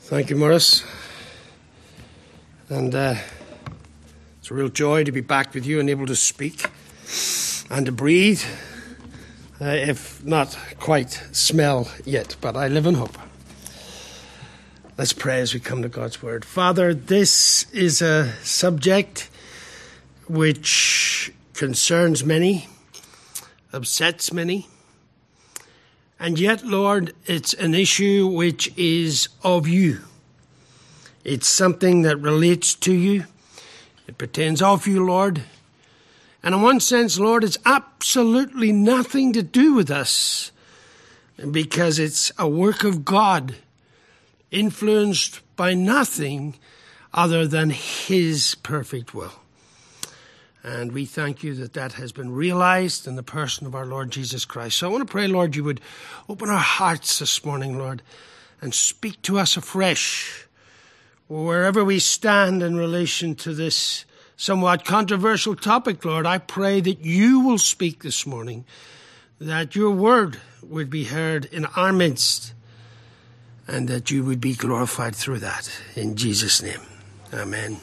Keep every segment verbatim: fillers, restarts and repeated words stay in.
Thank you, Morris. And uh, it's a real joy to be back with you and able to speak and to breathe, uh, if not quite smell yet, but I live in hope. Let's pray as we come to God's Word. Father, this is a subject which concerns many, upsets many, and yet, Lord, it's an issue which is of you. It's something that relates to you. It pertains of you, Lord. And in one sense, Lord, it's absolutely nothing to do with us because it's a work of God influenced by nothing other than His perfect will. And we thank you that that has been realized in the person of our Lord Jesus Christ. So I want to pray, Lord, you would open our hearts this morning, Lord, and speak to us afresh, wherever we stand in relation to this somewhat controversial topic, Lord. I pray that you will speak this morning, that your word would be heard in our midst, and that you would be glorified through that. In Jesus' name, amen.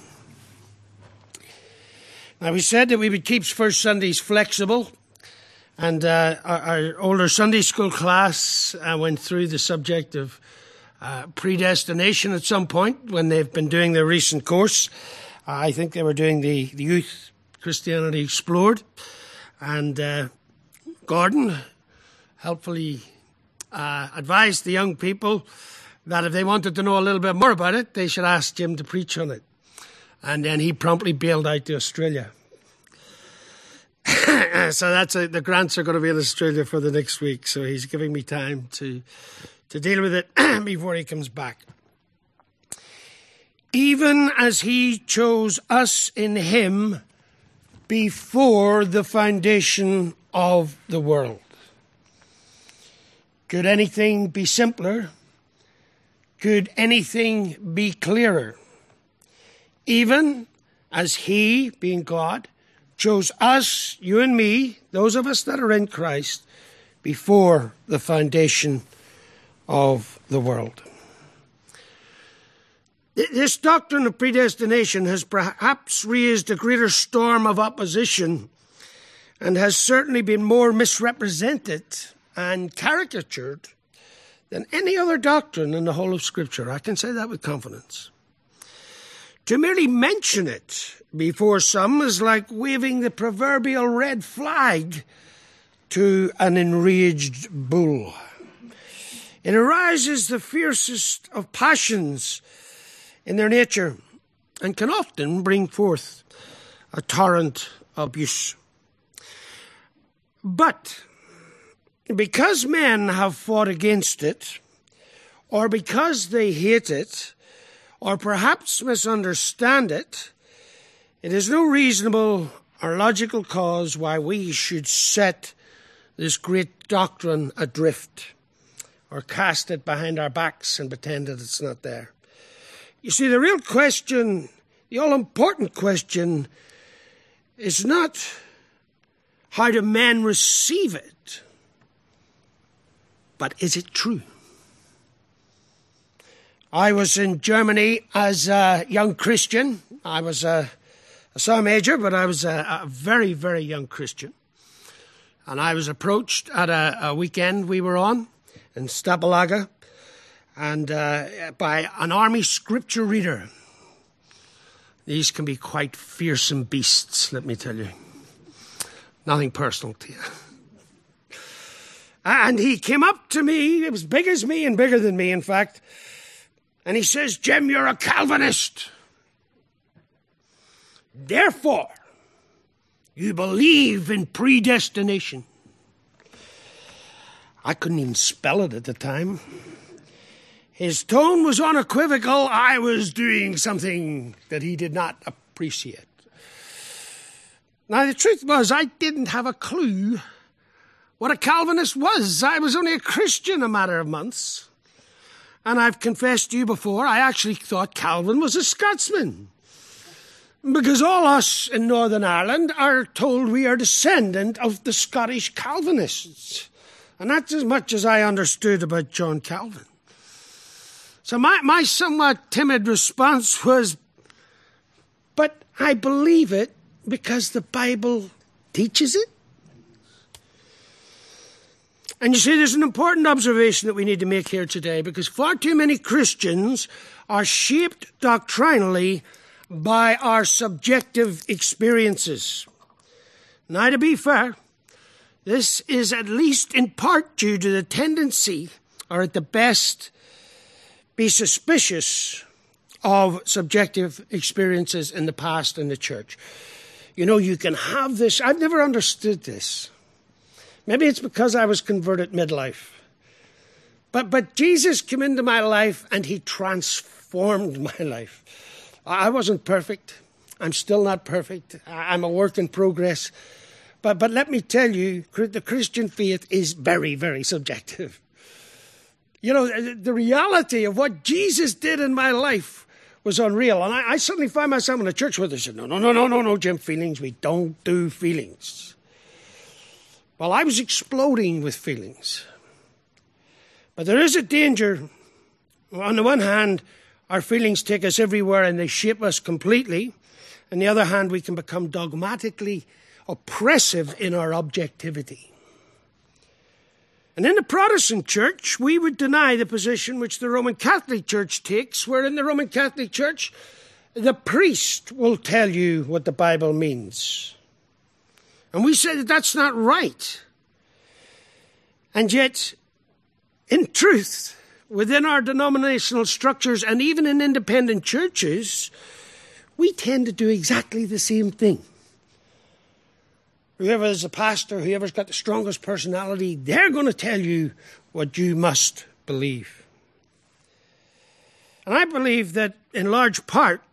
Now, we said that we would keep First Sundays flexible, and uh, our, our older Sunday school class uh, went through the subject of uh, predestination at some point when they've been doing their recent course. Uh, I think they were doing the, the Youth Christianity Explored, and uh, Gordon helpfully uh, advised the young people that if they wanted to know a little bit more about it, they should ask Jim to preach on it. And then he promptly bailed out to Australia. So that's a, the grants are going to be in Australia for the next week. So he's giving me time to to deal with it before he comes back. Even as he chose us in him before the foundation of the world. Could anything be simpler? Could anything be clearer? Even as he, being God, chose us, you and me, those of us that are in Christ, before the foundation of the world. This doctrine of predestination has perhaps raised a greater storm of opposition and has certainly been more misrepresented and caricatured than any other doctrine in the whole of Scripture. I can say that with confidence. To merely mention it before some is like waving the proverbial red flag to an enraged bull. It arouses the fiercest of passions in their nature and can often bring forth a torrent of abuse. But because men have fought against it, or because they hate it, or perhaps misunderstand it, it is no reasonable or logical cause why we should set this great doctrine adrift or cast it behind our backs and pretend that it's not there. You see, the real question, the all-important question, is not how do men receive it, but is it true? I was in Germany as a young Christian. I was a, a sergeant major, but I was a, a very, very young Christian. And I was approached at a, a weekend we were on in Stapelaga, and uh, by an army scripture reader. These can be quite fearsome beasts, let me tell you. Nothing personal to you. And he came up to me, it was big as me and bigger than me, in fact, and he says, "Jim, you're a Calvinist. Therefore, you believe in predestination." I couldn't even spell it at the time. His tone was unequivocal. I was doing something that he did not appreciate. Now, the truth was, I didn't have a clue what a Calvinist was. I was only a Christian a matter of months. And I've confessed to you before, I actually thought Calvin was a Scotsman. Because all us in Northern Ireland are told we are descendant of the Scottish Calvinists. And that's as much as I understood about John Calvin. So my, my somewhat timid response was, but I believe it because the Bible teaches it. And you see, there's an important observation that we need to make here today, because far too many Christians are shaped doctrinally by our subjective experiences. Now, to be fair, this is at least in part due to the tendency, or at the best, be suspicious of subjective experiences in the past in the church. You know, you can have this. I've never understood this. Maybe it's because I was converted midlife. But but Jesus came into my life and he transformed my life. I wasn't perfect. I'm still not perfect. I'm a work in progress. But but let me tell you, the Christian faith is very, very subjective. You know, the reality of what Jesus did in my life was unreal. And I, I suddenly found myself in a church where they said, no, no, no, no, no, no, Jim, feelings. We don't do feelings. Well, I was exploding with feelings. But there is a danger. On the one hand, our feelings take us everywhere and they shape us completely. On the other hand, we can become dogmatically oppressive in our objectivity. And in the Protestant church, we would deny the position which the Roman Catholic Church takes, where in the Roman Catholic Church, the priest will tell you what the Bible means. And we say that that's not right. And yet, in truth, within our denominational structures and even in independent churches, we tend to do exactly the same thing. Whoever is a pastor, whoever's got the strongest personality, they're going to tell you what you must believe. And I believe that in large part,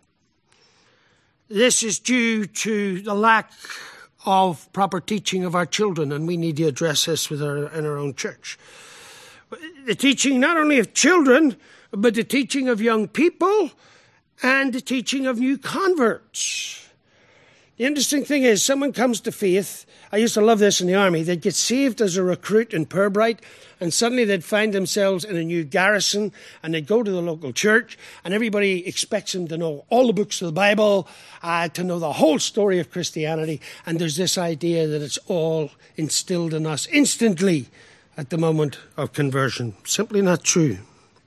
this is due to the lack of proper teaching of our children, and we need to address this with our, in our own church. The teaching not only of children, but the teaching of young people and the teaching of new converts. The interesting thing is, someone comes to faith. I used to love this in the army. They'd get saved as a recruit in Pirbright, and suddenly they'd find themselves in a new garrison, and they'd go to the local church, and everybody expects them to know all the books of the Bible, uh, to know the whole story of Christianity, and there's this idea that it's all instilled in us instantly at the moment of conversion. Simply not true.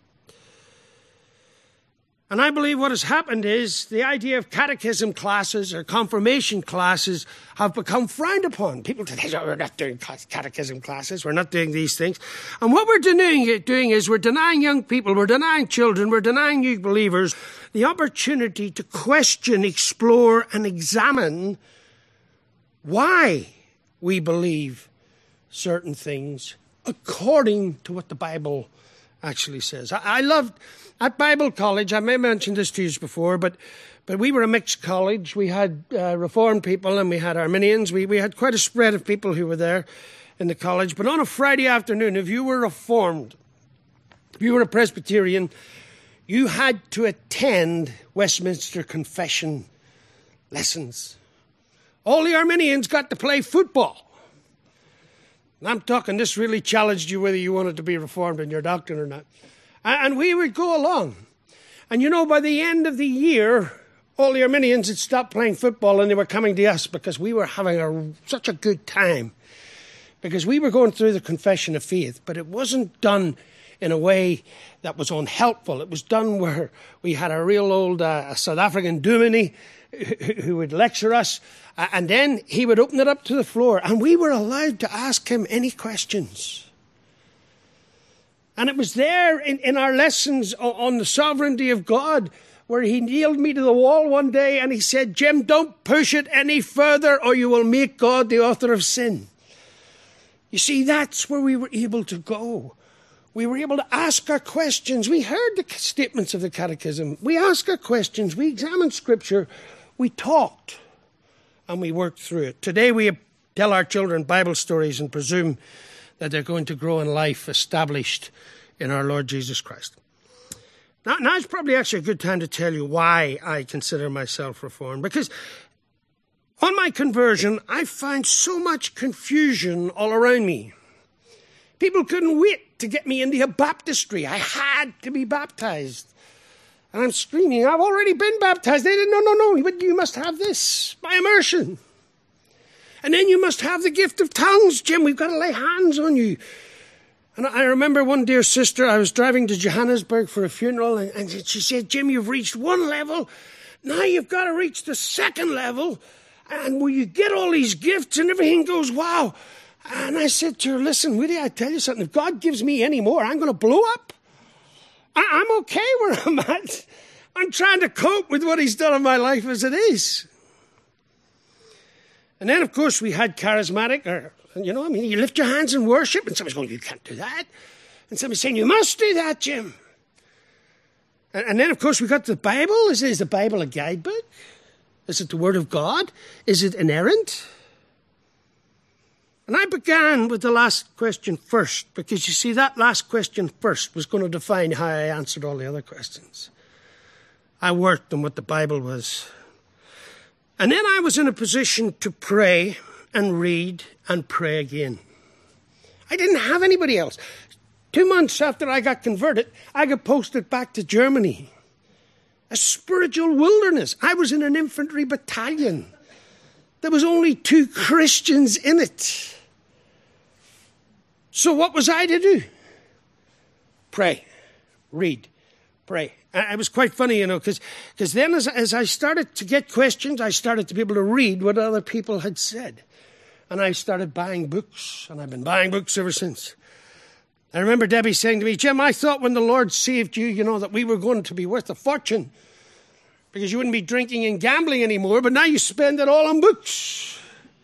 And I believe what has happened is the idea of catechism classes or confirmation classes have become frowned upon. People say, oh, we're not doing catechism classes, we're not doing these things. And what we're doing, doing is we're denying young people, we're denying children, we're denying new believers the opportunity to question, explore, and examine why we believe certain things according to what the Bible actually says. I, I loved... At Bible College, I may have mentioned this to you before, but but we were a mixed college. We had uh, Reformed people and we had Arminians. We, we had quite a spread of people who were there in the college. But on a Friday afternoon, if you were Reformed, if you were a Presbyterian, you had to attend Westminster Confession lessons. All the Arminians got to play football. And I'm talking, this really challenged you whether you wanted to be Reformed in your doctrine or not. And we would go along. And you know, by the end of the year, all the Arminians had stopped playing football and they were coming to us because we were having a, such a good time. Because we were going through the confession of faith, but it wasn't done in a way that was unhelpful. It was done where we had a real old uh, South African dominie who would lecture us, uh, and then he would open it up to the floor, and we were allowed to ask him any questions. And it was there in, in our lessons on the sovereignty of God where he nailed me to the wall one day and he said, Jim, don't push it any further or you will make God the author of sin. You see, that's where we were able to go. We were able to ask our questions. We heard the statements of the catechism. We asked our questions. We examined Scripture. We talked and we worked through it. Today we tell our children Bible stories and presume that they're going to grow in life established in our Lord Jesus Christ. Now, now it's probably actually a good time to tell you why I consider myself Reformed. Because on my conversion, I find so much confusion all around me. People couldn't wait to get me into a baptistry. I had to be baptized. And I'm screaming, I've already been baptized. They didn't, no, no, no, but you must have this by immersion. And then you must have the gift of tongues, Jim. We've got to lay hands on you. And I remember one dear sister, I was driving to Johannesburg for a funeral, and she said, Jim, you've reached one level. Now you've got to reach the second level. And will you get all these gifts and everything goes, wow. And I said to her, listen, Woody, I tell you something. If God gives me any more, I'm going to blow up. I- I'm okay where I'm at. I'm trying to cope with what he's done in my life as it is. And then, of course, we had charismatic, or, you know, I mean, you lift your hands in worship, and somebody's going, you can't do that. And somebody's saying, you must do that, Jim. And, and then, of course, we got the Bible. Is, is the Bible a guidebook? Is it the Word of God? Is it inerrant? And I began with the last question first, because you see, that last question first was going to define how I answered all the other questions. I worked on what the Bible was. And then I was in a position to pray and read and pray again. I didn't have anybody else. Two months after I got converted, I got posted back to Germany. A spiritual wilderness. I was in an infantry battalion. There was only two Christians in it. So what was I to do? Pray, read, pray. And it was quite funny, you know, because because then as, as I started to get questions, I started to be able to read what other people had said. And I started buying books, and I've been buying books ever since. I remember Debbie saying to me, Jim, I thought when the Lord saved you, you know, that we were going to be worth a fortune because you wouldn't be drinking and gambling anymore, but now you spend it all on books.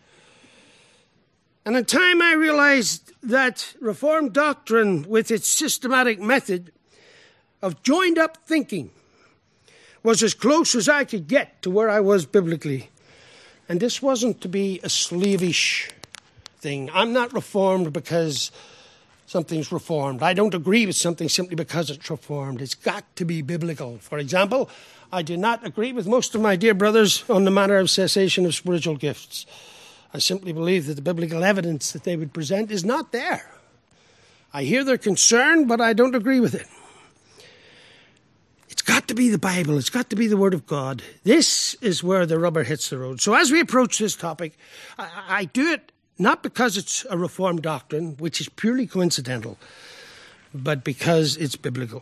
And in time I realized that Reformed doctrine, with its systematic method of joined-up thinking, was as close as I could get to where I was biblically. And this wasn't to be a slavish thing. I'm not Reformed because something's Reformed. I don't agree with something simply because it's Reformed. It's got to be biblical. For example, I do not agree with most of my dear brothers on the matter of cessation of spiritual gifts. I simply believe that the biblical evidence that they would present is not there. I hear their concern, but I don't agree with it. It's got to be the Bible. It's got to be the Word of God. This is where the rubber hits the road. So as we approach this topic, I, I do it not because it's a Reformed doctrine, which is purely coincidental, but because it's biblical.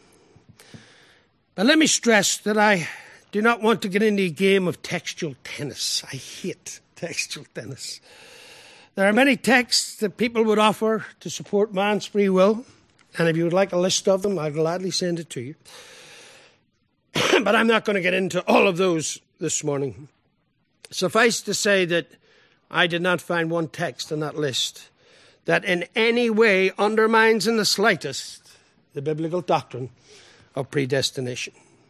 But let me stress that I do not want to get into a game of textual tennis. I hate textual tennis. There are many texts that people would offer to support man's free will, and if you would like a list of them, I'll gladly send it to you. But I'm not going to get into all of those this morning. Suffice to say that I did not find one text in that list that in any way undermines in the slightest the biblical doctrine of predestination.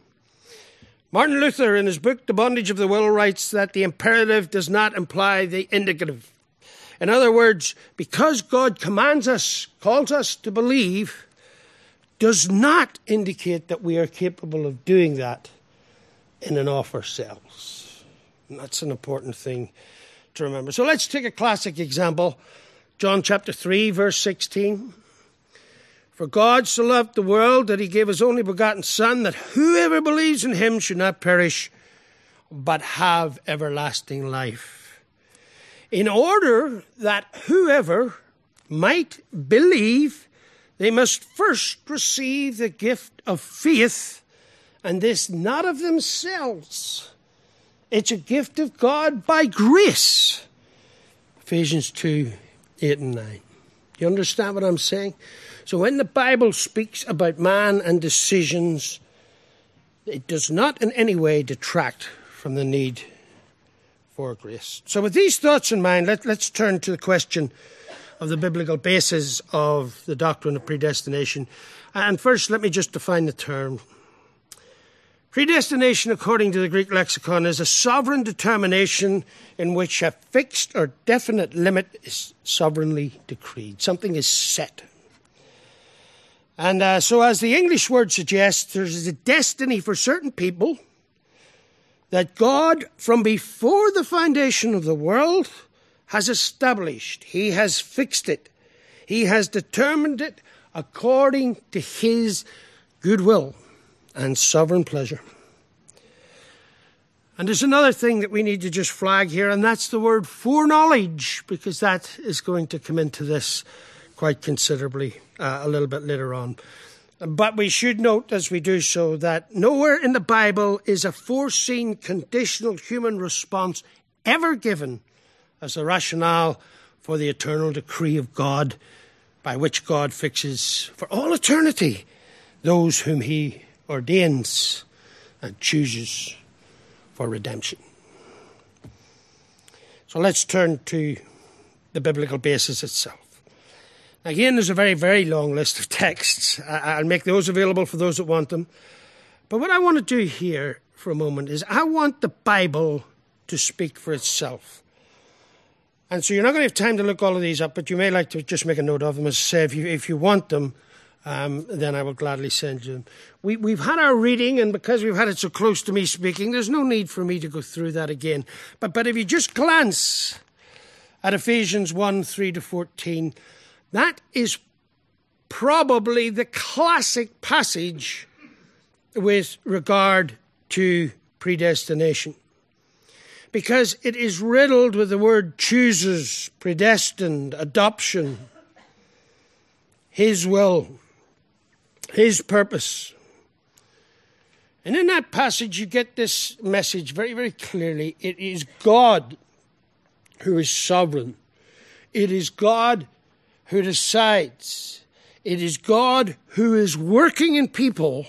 Martin Luther, in his book, The Bondage of the Will, writes that the imperative does not imply the indicative. In other words, because God commands us, calls us to believe, does not indicate that we are capable of doing that in and of ourselves. And that's an important thing to remember. So let's take a classic example. John chapter three, verse sixteen. For God so loved the world that he gave his only begotten Son, that whoever believes in him should not perish, but have everlasting life. In order that whoever might believe, they must first receive the gift of faith, and this not of themselves. It's a gift of God by grace. Ephesians two, eight and nine. You understand what I'm saying? So when the Bible speaks about man and decisions, it does not in any way detract from the need for grace. So with these thoughts in mind, let, let's turn to the question of the biblical basis of the doctrine of predestination. And first, let me just define the term. Predestination, according to the Greek lexicon, is a sovereign determination in which a fixed or definite limit is sovereignly decreed. Something is set. And uh, so as the English word suggests, there's a destiny for certain people that God, from before the foundation of the world, has established. He has fixed it. He has determined it according to his good will and sovereign pleasure. And there's another thing that we need to just flag here, and that's the word foreknowledge, because that is going to come into this quite considerably uh, a little bit later on. But we should note as we do so that nowhere in the Bible is a foreseen conditional human response ever given as a rationale for the eternal decree of God, by which God fixes for all eternity those whom he ordains and chooses for redemption. So let's turn to the biblical basis itself. Again, there's a very, very long list of texts. I'll make those available for those that want them. But what I want to do here for a moment is I want the Bible to speak for itself. And so you're not going to have time to look all of these up, but you may like to just make a note of them. As I say, if you, if you want them, um, then I will gladly send you them. We, we've had our reading, and because we've had it so close to me speaking, there's no need for me to go through that again. But, but if you just glance at Ephesians one, three to fourteen, that is probably the classic passage with regard to predestination, because it is riddled with the word chooses, predestined, adoption, his will, his purpose. And in that passage you get this message very, very clearly. It is God who is sovereign. It is God who decides. It is God who is working in people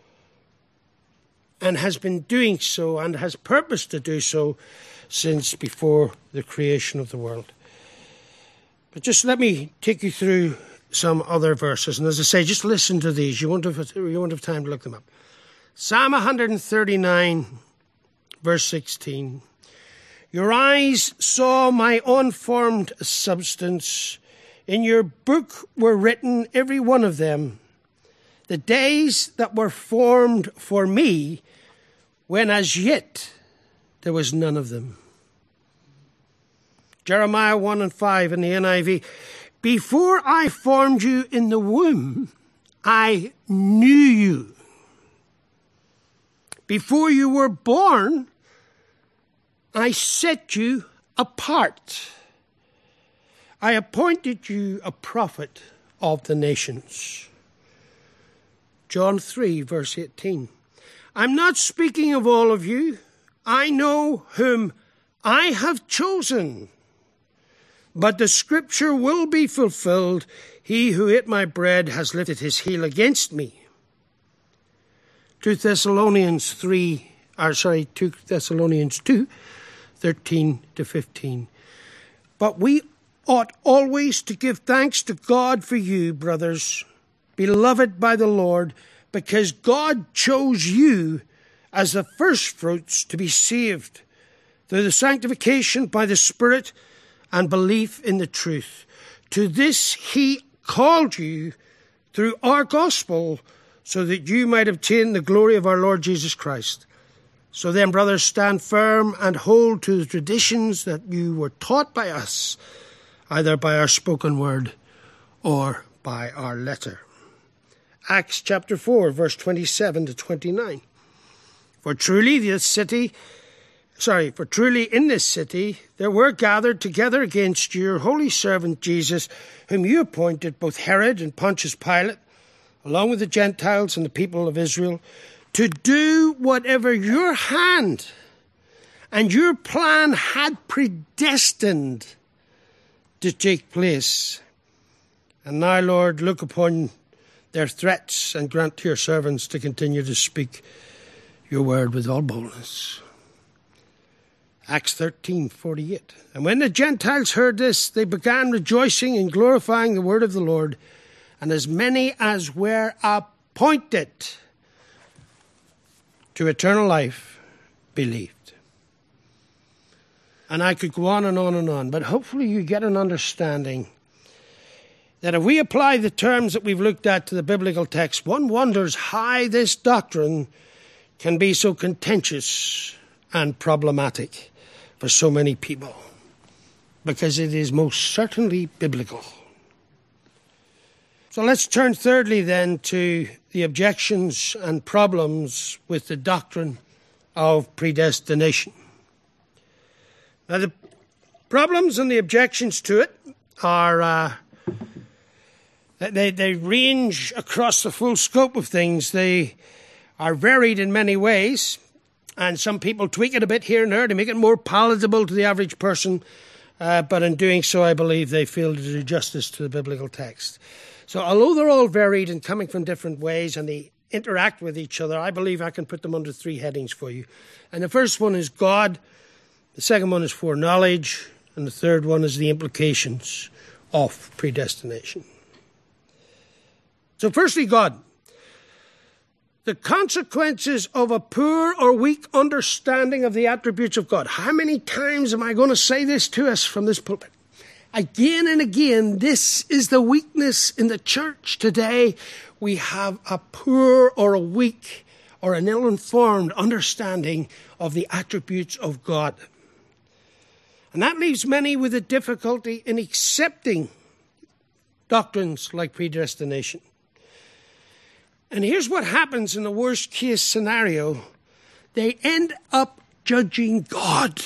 and has been doing so and has purposed to do so since before the creation of the world. But just let me take you through some other verses. And as I say, just listen to these. You won't have, you won't have time to look them up. Psalm one thirty-nine, verse sixteen. Your eyes saw my unformed substance. In your book were written, every one of them, the days that were formed for me, when as yet there was none of them. Jeremiah one and five in the N I V. Before I formed you in the womb, I knew you. Before you were born, I set you apart. I appointed you a prophet of the nations. John three, verse eighteen. I'm not speaking of all of you. I know whom I have chosen. But the scripture will be fulfilled. He who ate my bread has lifted his heel against me. Two Thessalonians three, or sorry, two Thessalonians two, thirteen to fifteen. But we ought always to give thanks to God for you, brothers, beloved by the Lord, because God chose you as the firstfruits to be saved through the sanctification by the Spirit and belief in the truth. To this he called you through our gospel, so that you might obtain the glory of our Lord Jesus Christ. So then, brothers, stand firm and hold to the traditions that you were taught by us, either by our spoken word or by our letter. Acts chapter four, verse twenty-seven to twenty-nine. For truly this city, sorry, for truly in this city there were gathered together against you your holy servant Jesus, whom you appointed, both Herod and Pontius Pilate, along with the Gentiles and the people of Israel, to do whatever your hand and your plan had predestined to take place. And now, Lord, look upon their threats and grant to your servants to continue to speak your word with all boldness. Acts thirteen, forty-eight. And when the Gentiles heard this, they began rejoicing and glorifying the word of the Lord, and as many as were appointed to eternal life believed. And I could go on and on and on, but hopefully you get an understanding that if we apply the terms that we've looked at to the biblical text, one wonders how this doctrine can be so contentious and problematic for so many people, because it is most certainly biblical. So let's turn thirdly then to the objections and problems with the doctrine of predestination. Now the problems and the objections to it are, uh, they, they range across the full scope of things. They are varied in many ways, and some people tweak it a bit here and there to make it more palatable to the average person, uh, but in doing so I believe they fail to do justice to the biblical text. So although they're all varied and coming from different ways and they interact with each other, I believe I can put them under three headings for you. And the first one is God, the second one is foreknowledge, and the third one is the implications of predestination. So firstly, God. The consequences of a poor or weak understanding of the attributes of God. How many times am I going to say this to us from this pulpit? Again and again, this is the weakness in the church today. We have a poor or a weak or an ill-informed understanding of the attributes of God. And that leaves many with a difficulty in accepting doctrines like predestination. And here's what happens in the worst case scenario. They end up judging God.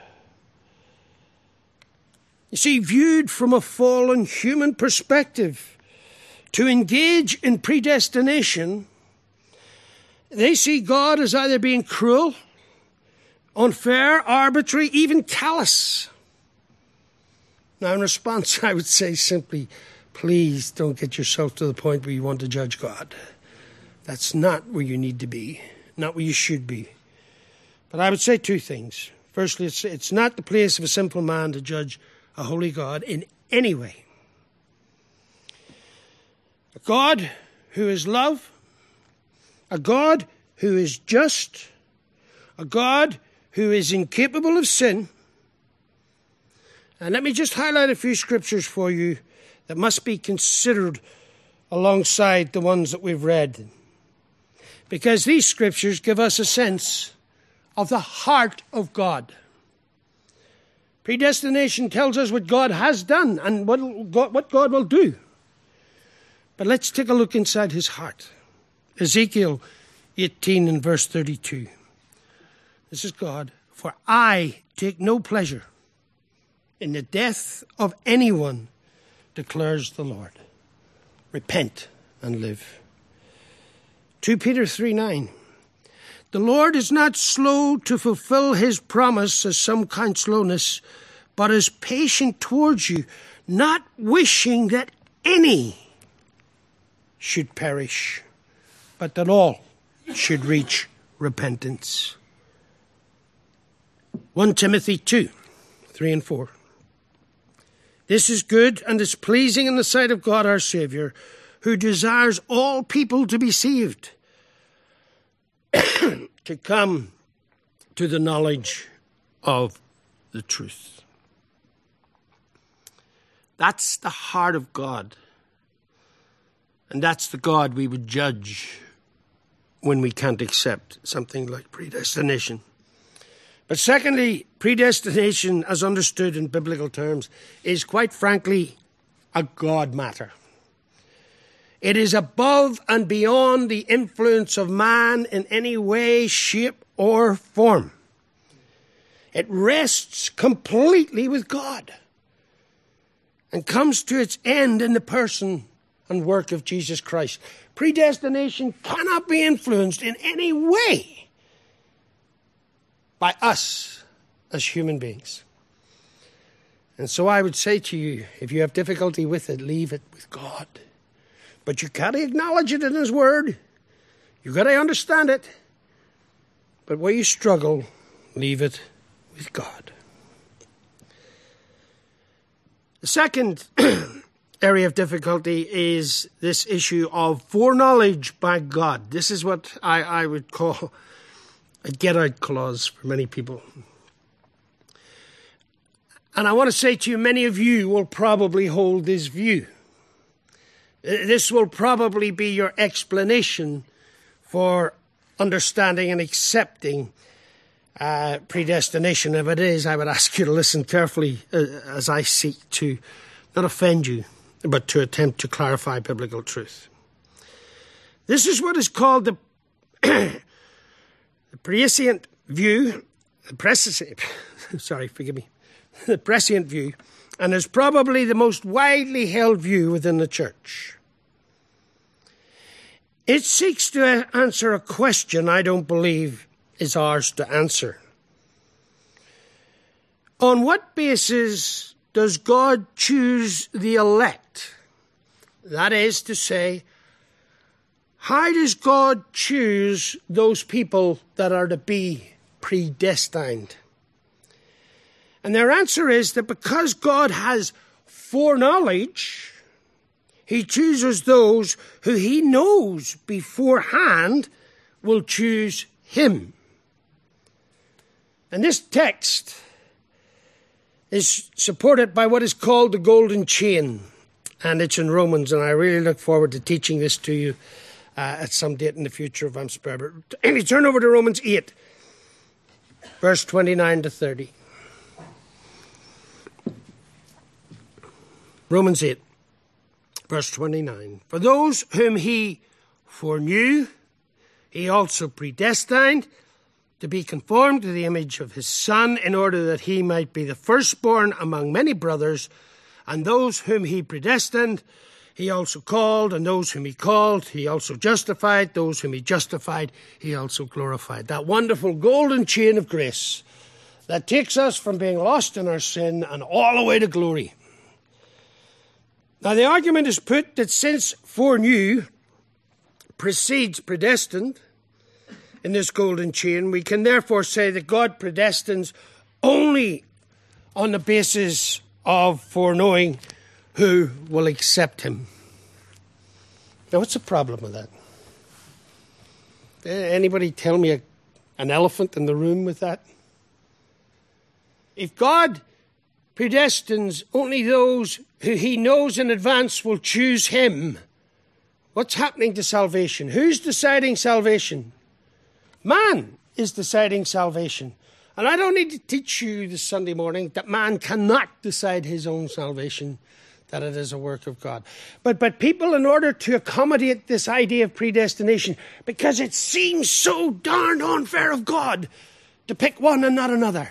You see, viewed from a fallen human perspective, to engage in predestination, they see God as either being cruel, unfair, arbitrary, even callous. Now, in response, I would say simply, please don't get yourself to the point where you want to judge God. That's not where you need to be, not where you should be. But I would say two things. Firstly, it's, it's not the place of a simple man to judge a holy God in any way. A God who is love, a God who is just, a God who is incapable of sin. And let me just highlight a few scriptures for you that must be considered alongside the ones that we've read. Because these scriptures give us a sense of the heart of God. Predestination tells us what God has done and what God, what God will do. But let's take a look inside his heart. Ezekiel eighteen and verse thirty-two. This is God. For I take no pleasure in the death of anyone, declares the Lord. Repent and live. Second Peter three nine. The Lord is not slow to fulfill his promise, as some count slowness, but is patient towards you, not wishing that any should perish, but that all should reach repentance. First Timothy two, three and four. This is good and is pleasing in the sight of God our Saviour, who desires all people to be saved, to come to the knowledge of the truth. That's the heart of God. And that's the God we would judge when we can't accept something like predestination. But secondly, predestination, as understood in biblical terms, is quite frankly a God matter. It is above and beyond the influence of man in any way, shape, or form. It rests completely with God and comes to its end in the person and work of Jesus Christ. Predestination cannot be influenced in any way by us as human beings. And so I would say to you, if you have difficulty with it, leave it with God. But you got to acknowledge it in his word. You got to understand it. But where you struggle, leave it with God. The second area of difficulty is this issue of foreknowledge by God. This is what I, I would call a get-out clause for many people. And I want to say to you, many of you will probably hold this view. This will probably be your explanation for understanding and accepting uh, predestination. If it is, I would ask you to listen carefully uh, as I seek to not offend you but to attempt to clarify biblical truth. This is what is called the, the prescient view, the prescient, sorry, forgive me, the prescient view, and is probably the most widely held view within the church. It seeks to answer a question I don't believe is ours to answer. On what basis does God choose the elect? That is to say, how does God choose those people that are to be predestined? And their answer is that because God has foreknowledge, he chooses those who he knows beforehand will choose him. And this text is supported by what is called the golden chain. And it's in Romans, and I really look forward to teaching this to you uh, at some date in the future if I'm spared. But if you turn over to Romans eight, verse twenty-nine to thirty. Romans eight. Verse twenty-nine, for those whom he foreknew, he also predestined to be conformed to the image of his Son, in order that he might be the firstborn among many brothers. And those whom he predestined, he also called, and those whom he called, he also justified. Those whom he justified, he also glorified. That wonderful golden chain of grace that takes us from being lost in our sin and all the way to glory. Now, the argument is put that since foreknew precedes predestined in this golden chain, we can therefore say that God predestines only on the basis of foreknowing who will accept him. Now, what's the problem with that? Anybody tell me a, an elephant in the room with that? If God predestines only those who he knows in advance will choose him, what's happening to salvation? Who's deciding salvation? Man is deciding salvation. And I don't need to teach you this Sunday morning that man cannot decide his own salvation, that it is a work of God. But, but people, in order to accommodate this idea of predestination, because it seems so darned unfair of God to pick one and not another.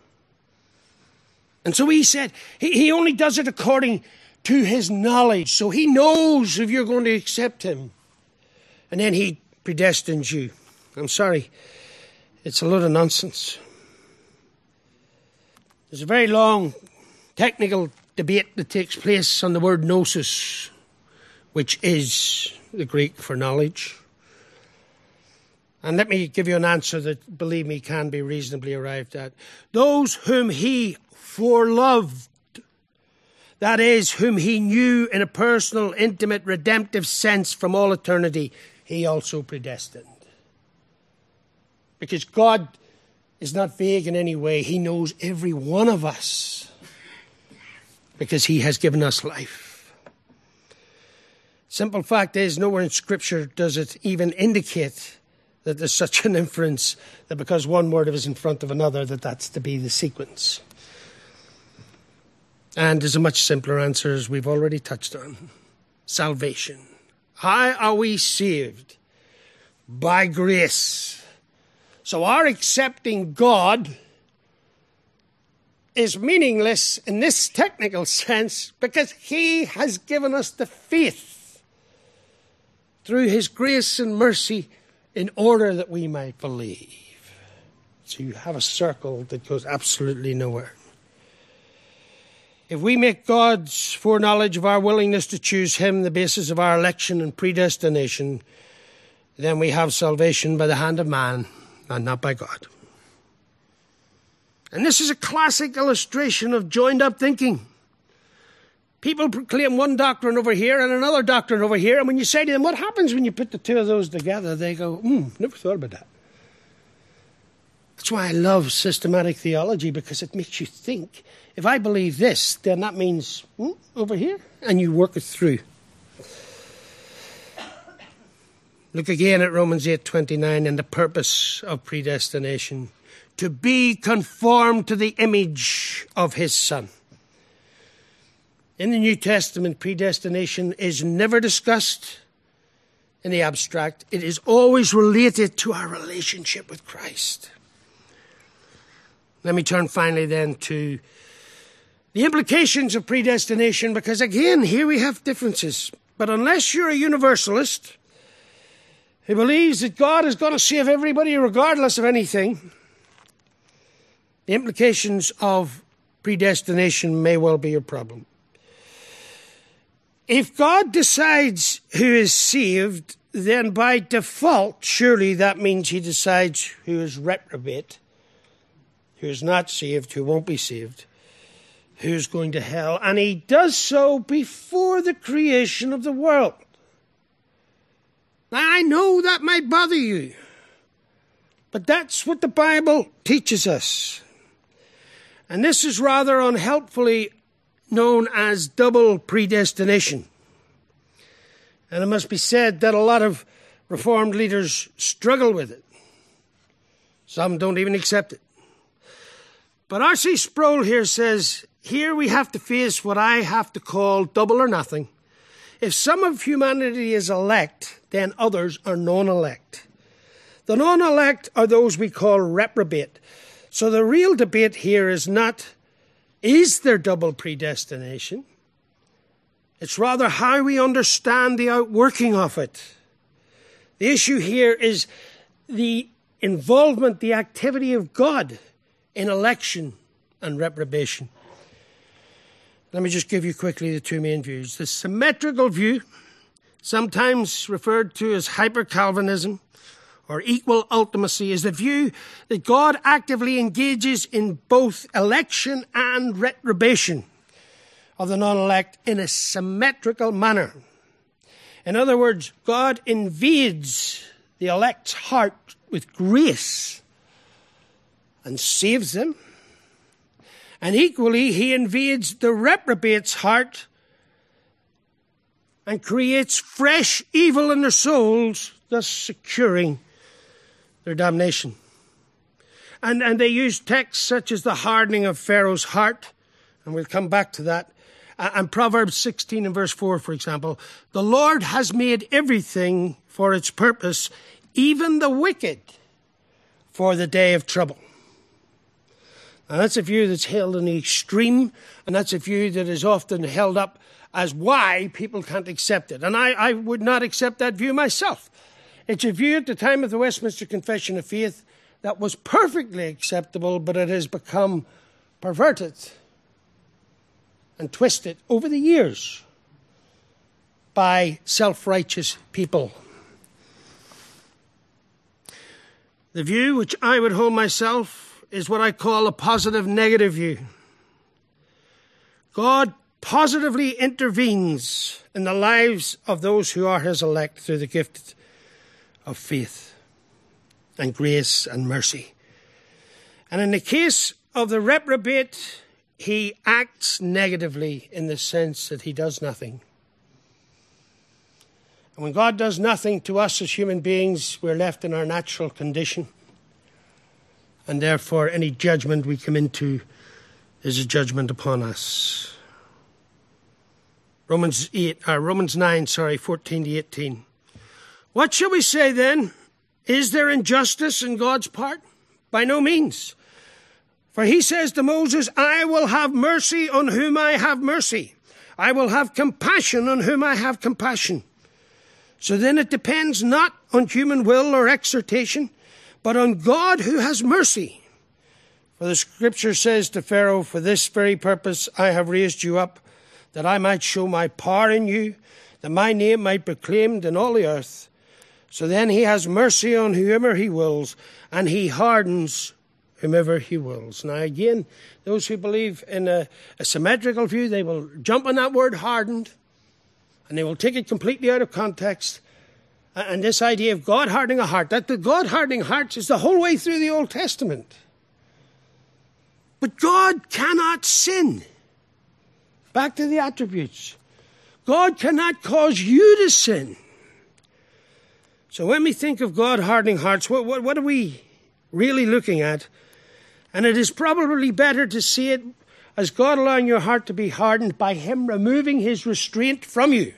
And so he said, he, he only does it according to his knowledge. So he knows if you're going to accept him. And then he predestines you. I'm sorry, it's a load of nonsense. There's a very long technical debate that takes place on the word gnosis, which is the Greek for knowledge. And let me give you an answer that, believe me, can be reasonably arrived at. Those whom he foreloved, that is, whom he knew in a personal, intimate, redemptive sense from all eternity, he also predestined. Because God is not vague in any way. He knows every one of us because he has given us life. Simple fact is, nowhere in Scripture does it even indicate that there's such an inference that because one word is in front of another, that that's to be the sequence. And there's a much simpler answer, as we've already touched on. Salvation. How are we saved? By grace. So our accepting God is meaningless in this technical sense because he has given us the faith through his grace and mercy in order that we might believe. So you have a circle that goes absolutely nowhere. If we make God's foreknowledge of our willingness to choose him the basis of our election and predestination, then we have salvation by the hand of man and not by God. And this is a classic illustration of joined-up thinking. People proclaim one doctrine over here and another doctrine over here, and when you say to them, what happens when you put the two of those together? They go, hmm, never thought about that. That's why I love systematic theology, because it makes you think. If I believe this, then that means hmm, over here, and you work it through. Look again at Romans eight twenty-nine and the purpose of predestination. To be conformed to the image of his Son. In the New Testament, predestination is never discussed in the abstract. It is always related to our relationship with Christ. Let me turn finally then to the implications of predestination, because again, here we have differences. But unless you're a universalist who believes that God is going to save everybody regardless of anything, the implications of predestination may well be a problem. If God decides who is saved, then by default, surely that means he decides who is reprobate, who is not saved, who won't be saved, who's going to hell. And he does so before the creation of the world. Now, I know that might bother you, but that's what the Bible teaches us. And this is rather unhelpfully known as double predestination. And it must be said that a lot of Reformed leaders struggle with it. Some don't even accept it. But R C Sproul here says, here we have to face what I have to call double or nothing. If some of humanity is elect, then others are non-elect. The non-elect are those we call reprobate. So the real debate here is not, is there double predestination? It's rather how we understand the outworking of it. The issue here is the involvement, the activity of God in election and reprobation. Let me just give you quickly the two main views. The symmetrical view, sometimes referred to as hyper-Calvinism or equal ultimacy, is the view that God actively engages in both election and reprobation of the non-elect in a symmetrical manner. In other words, God invades the elect's heart with grace and saves them. And equally, he invades the reprobate's heart and creates fresh evil in their souls, thus securing their damnation. And, and they use texts such as the hardening of Pharaoh's heart, and we'll come back to that. And Proverbs sixteen and verse four, for example, the Lord has made everything for its purpose, even the wicked for the day of trouble. Now, that's a view that's held in the extreme, and that's a view that is often held up as why people can't accept it. And I, I would not accept that view myself. It's a view at the time of the Westminster Confession of Faith that was perfectly acceptable, but it has become perverted and twisted over the years by self-righteous people. The view which I would hold myself is what I call a positive negative view. God positively intervenes in the lives of those who are his elect through the gift of faith and grace and mercy. And in the case of the reprobate, he acts negatively in the sense that he does nothing. And when God does nothing to us as human beings, we're left in our natural condition. And therefore, any judgment we come into is a judgment upon us. Romans eight, uh, Romans nine, sorry, fourteen to eighteen. What shall we say then? Is there injustice in God's part? By no means. For he says to Moses, I will have mercy on whom I have mercy. I will have compassion on whom I have compassion. So then it depends not on human will or exhortation, but on God who has mercy. For the scripture says to Pharaoh, for this very purpose I have raised you up, that I might show my power in you, that my name might be proclaimed in all the earth. So then he has mercy on whomever he wills, and he hardens whomever he wills. Now again, those who believe in a, a symmetrical view, they will jump on that word hardened, and they will take it completely out of context. And this idea of God hardening a heart, that the God hardening hearts is the whole way through the Old Testament. But God cannot sin. Back to the attributes. God cannot cause you to sin. So when we think of God hardening hearts, what, what, what are we really looking at? And it is probably better to see it as God allowing your heart to be hardened by him removing his restraint from you.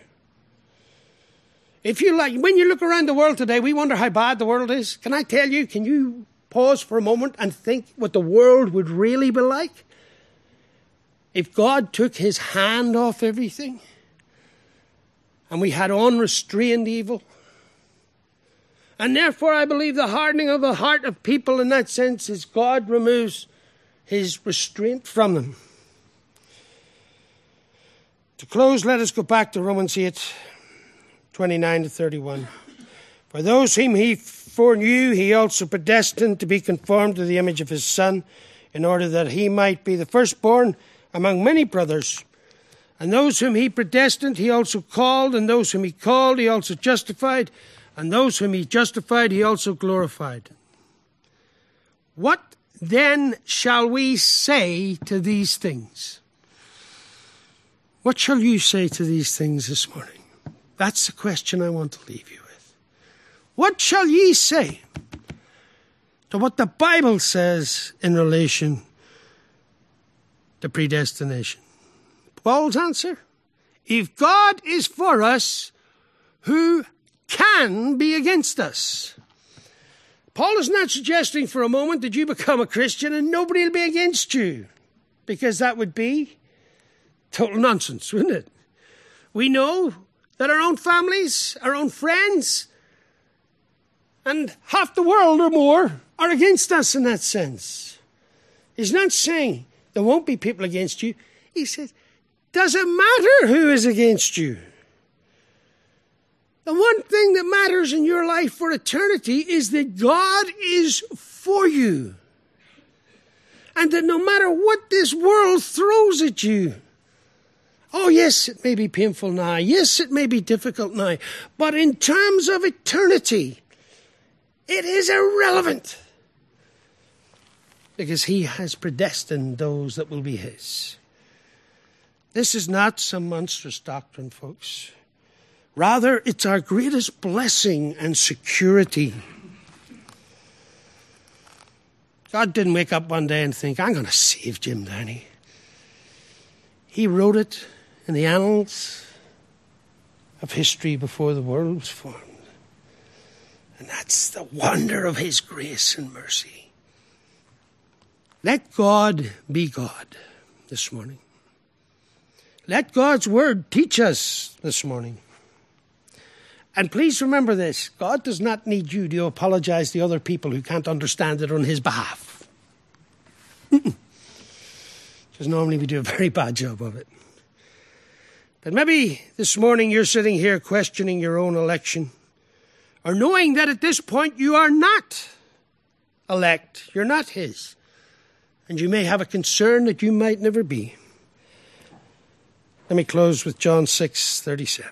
If you like, when you look around the world today, we wonder how bad the world is. Can I tell you, can you pause for a moment and think what the world would really be like if God took his hand off everything and we had unrestrained evil? And therefore, I believe the hardening of the heart of people in that sense is God removes his restraint from them. To close, let us go back to Romans eight, twenty-nine to thirty-one. For those whom he foreknew, he also predestined to be conformed to the image of his Son, in order that he might be the firstborn among many brothers. And those whom he predestined, he also called, and those whom he called, he also justified, and those whom he justified, he also glorified. What then shall we say to these things? What shall you say to these things this morning? That's the question I want to leave you with. What shall ye say to what the Bible says in relation to predestination? Paul's answer: if God is for us, who can be against us? Paul is not suggesting for a moment that you become a Christian and nobody will be against you, because that would be total nonsense, wouldn't it? We know that our own families, our own friends, and half the world or more are against us in that sense. He's not saying there won't be people against you. He says, does it matter who is against you? The one thing that matters in your life for eternity is that God is for you. And that no matter what this world throws at you, oh yes, it may be painful now. Yes, it may be difficult now. But in terms of eternity, it is irrelevant. Because he has predestined those that will be his. This is not some monstrous doctrine, folks. Rather, it's our greatest blessing and security. God didn't wake up one day and think, I'm going to save Jim Downey. He wrote it in the annals of history before the world was formed. And that's the wonder of his grace and mercy. Let God be God this morning. Let God's word teach us this morning. And please remember this: God does not need you to apologize to other people who can't understand it on his behalf. Because normally we do a very bad job of it. But maybe this morning you're sitting here questioning your own election, or knowing that at this point you are not elect, you're not his, and you may have a concern that you might never be. Let me close with John six thirty-seven.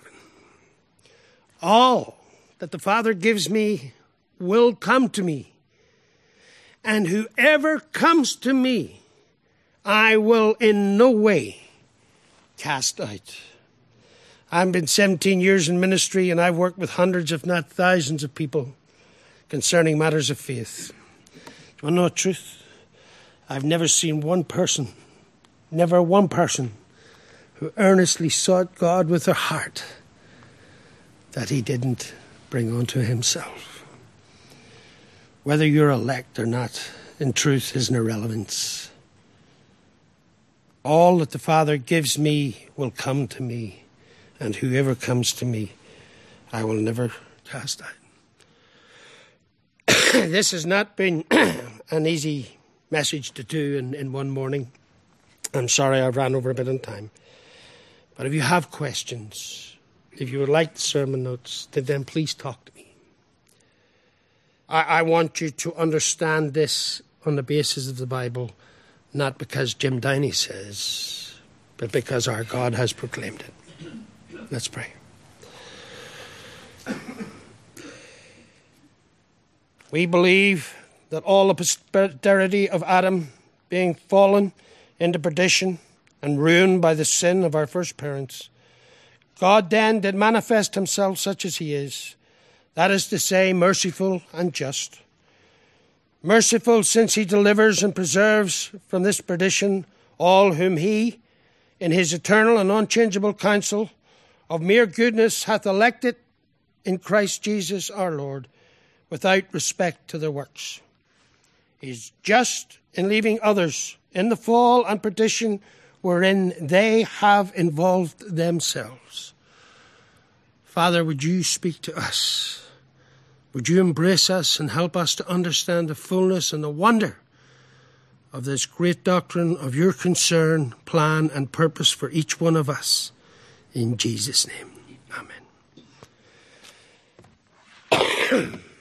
All that the Father gives me will come to me, and whoever comes to me, I will in no way cast out. I've been seventeen years in ministry, and I've worked with hundreds, if not thousands, of people concerning matters of faith. Do you want to know the truth? I've never seen one person, never one person, who earnestly sought God with their heart that he didn't bring unto himself. Whether you're elect or not, in truth, is an irrelevance. All that the Father gives me will come to me, and whoever comes to me, I will never cast out. This has not been an easy message to do in, in one morning. I'm sorry I ran over a bit on time. But if you have questions, if you would like the sermon notes, then please talk to me. I, I want you to understand this on the basis of the Bible, not because Jim Downey says, but because our God has proclaimed it. Let's pray. We believe that all the posterity of Adam, being fallen into perdition and ruined by the sin of our first parents, God then did manifest himself such as he is, that is to say, merciful and just. Merciful since he delivers and preserves from this perdition all whom he, in his eternal and unchangeable counsel of mere goodness, hath elected in Christ Jesus our Lord, without respect to their works. He is just in leaving others in the fall and perdition wherein they have involved themselves. Father, would you speak to us? Would you embrace us and help us to understand the fullness and the wonder of this great doctrine of your concern, plan, and purpose for each one of us. In Jesus' name, amen.